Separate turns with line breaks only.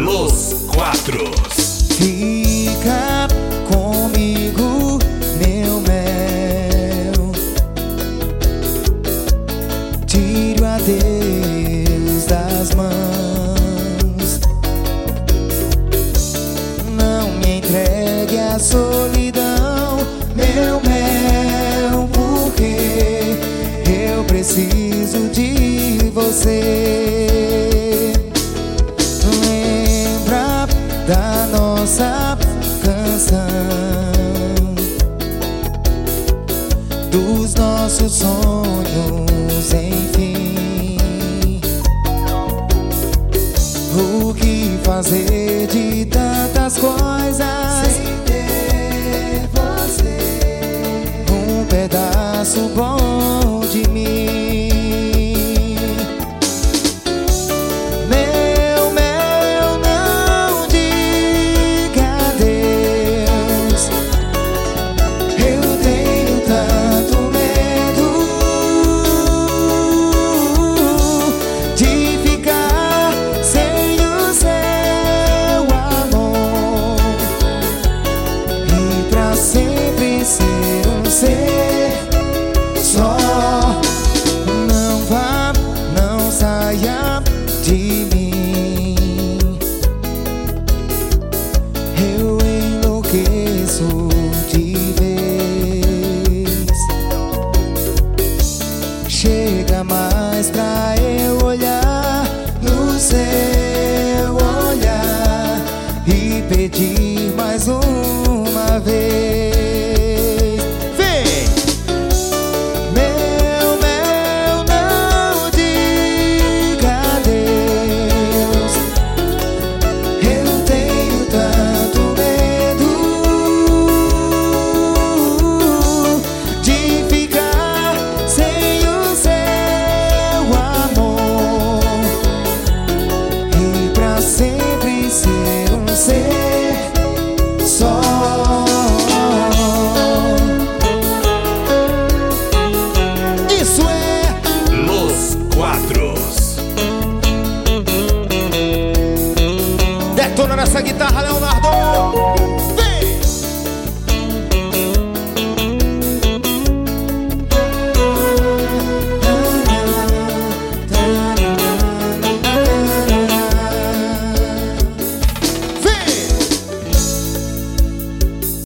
Los Quatros.
Fica comigo, meu mel. Tire o adeus das mãos. Não me entregue à solidão, meu mel, porque eu preciso de você. Lembra da nossa canção, dos nossos sonhos, enfim. O que fazer de tantas coisas sem ter você? Um pedaço bom de mim.